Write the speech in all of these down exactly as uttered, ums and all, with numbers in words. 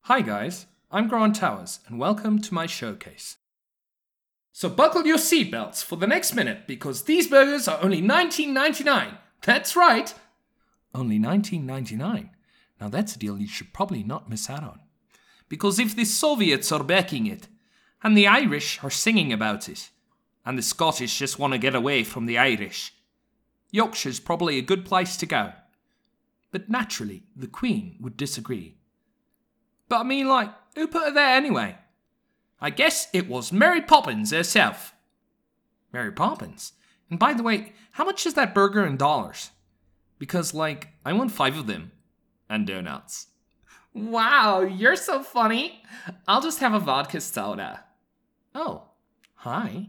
Hi guys, I'm Grant Towers and welcome to my showcase. So buckle your seatbelts for the next minute because these burgers are only nineteen ninety-nine. That's right! Only nineteen ninety-nine. Now that's a deal you should probably not miss out on. Because if the Soviets are backing it, and the Irish are singing about it, and the Scottish just want to get away from the Irish, Yorkshire's probably a good place to go. But naturally, the Queen would disagree. But I mean, like, who put her there anyway? I guess it was Mary Poppins herself. Mary Poppins? And by the way, how much is that burger in dollars? Because, like, I want five of them. And donuts. Wow, you're so funny. I'll just have a vodka soda. Oh, hi.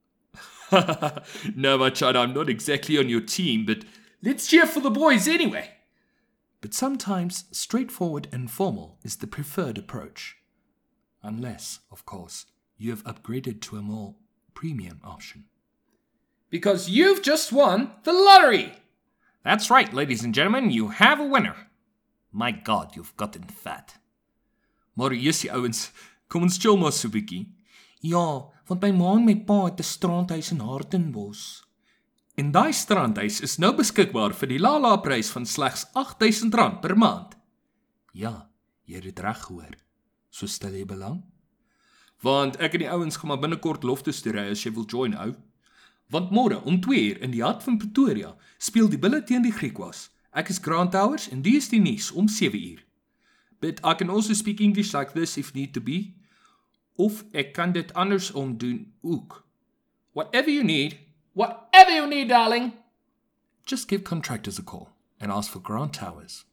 No, my child, I'm not exactly on your team, but let's cheer for the boys anyway. But sometimes straightforward and formal is the preferred approach. Unless, of course, you have upgraded to a more premium option. Because you've just won the lottery! That's right, ladies and gentlemen, you have a winner. My God, you've gotten fat. Maar jessie ouens, kom ons chill maar so bietjie. Ja, want my ma en my pa het 'n strandhuis in Hartenbos. En daai strandhuis is nou beskikbaar vir die Lala prys van slegs agt duisend rand per maand. Ja, jy het dit reg gehoor. So stel jy belang? Want ek en die ouens gaan maar binnekort Loftus toe ry as jy wil join ou. Want môre om twee uur in die hart van Pretoria speel die Bulle teen die Griekwas. Ek is Grant Towers en die is die nuus om sewe uur. But I can also speak English like this if need to be. Of ek kan dit andersom doen ook. Whatever you need, whatever you need, darling. Just give contractors a call and ask for Grant Towers.